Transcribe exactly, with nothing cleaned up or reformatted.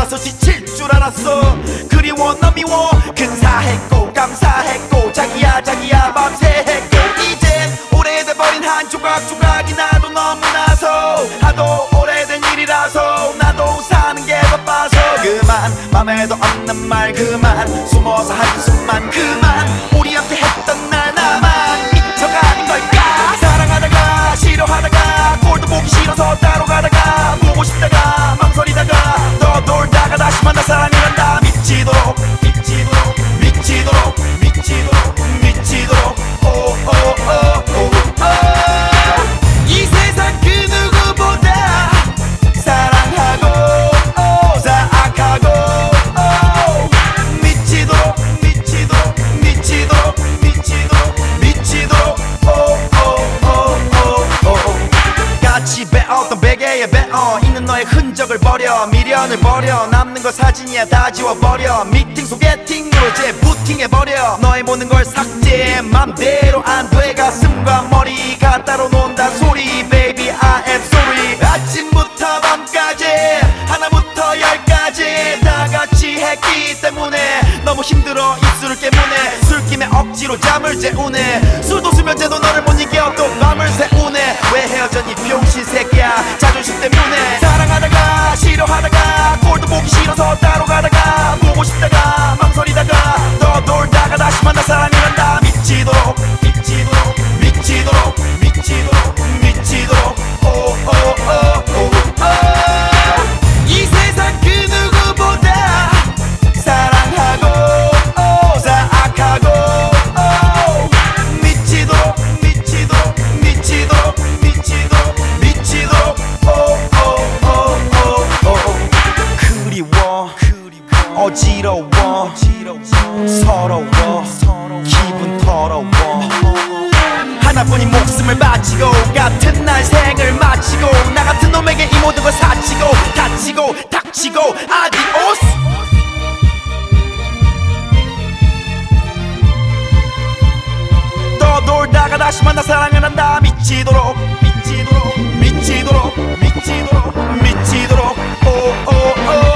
알아서 지칠 줄 알았어. 그리워 너 미워 근사했고 감사했고 자기야 자기야 밤새했고 이젠 오래돼버린 한 조각 조각이 나도 너무나서 하도 오래된 일이라서 나도 사는 게 바빠서 그만 맘에도 없는 말 그만 숨어서 한숨만 그만 우리 함께 했던 날 나만 미쳐가는 걸까. 사랑하다가 싫어하다가 꼴도 보기 싫어서 따로 가다가 보고 싶다가 망설이다가 더 놀다가 다시 만나 사랑을 한다. 미치도록 미치도록 미치도록 미치도록 미치도록 오오오오오 이 세상 그 누구보다 사랑하고 오, 사악하고 오, 미치도록 미치도록 미치도록 미치도록 미치도록 오오오오오 같이 배웠던 베개에 배어 있는 너의 흔적을 버려 미련을 버려 남는 거 사진이야 다 지워버려 미팅 소개팅으로 재부팅해버려 너의 모든 걸 삭제 맘대로 안 돼 가슴과 머리가 따로 논다 소리 baby I am sorry 아침부터 밤까지 하나부터 열까지 다 같이 했기 때문에 너무 힘들어 입술을 깨무네 술김에 억지로 잠을 재우네 술도 수면제도 너를 못 이겨 또 밤을 새우네 왜 헤어졌니 병신 새끼야 자존심 때문에 사랑하다가 싫어하다가 꼴도 보기 싫어서 따로 가다가 보고 싶다가 망설이다가 더 놀다가 다시 만나 사랑을 한다. 미치도록 미치도록 미치도록 미치도록 미치도록 오오오오오 이 세상 그 누구보다 사랑하고 오, 사악하고 오, 미치도록 미치도록 미치도록 미치도록 미치도록 오오오오오 그리워 어지러워 서러워 기분 더러워 하나뿐인 목숨을 바치고 같은 날 생을 마치고 나 같은 놈에게 이 모든 걸 사치고 다치고 닥치고 아디오스 또 놀다가 다시 만나 사랑을 한다. 미치도록 미치도록 미치도록 미치도록 미치도록 오오오